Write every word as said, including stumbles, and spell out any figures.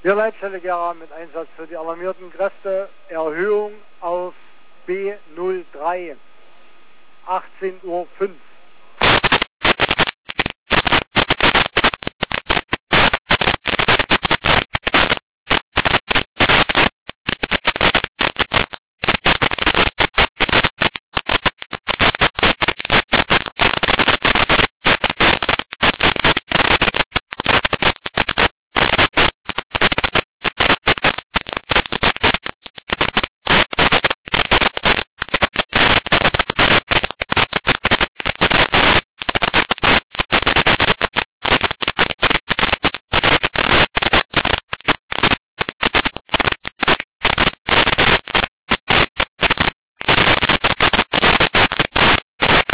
Hier Leitstelle Gera mit Einsatz für die alarmierten Kräfte. Erhöhung auf B null drei. achtzehn Uhr fünf.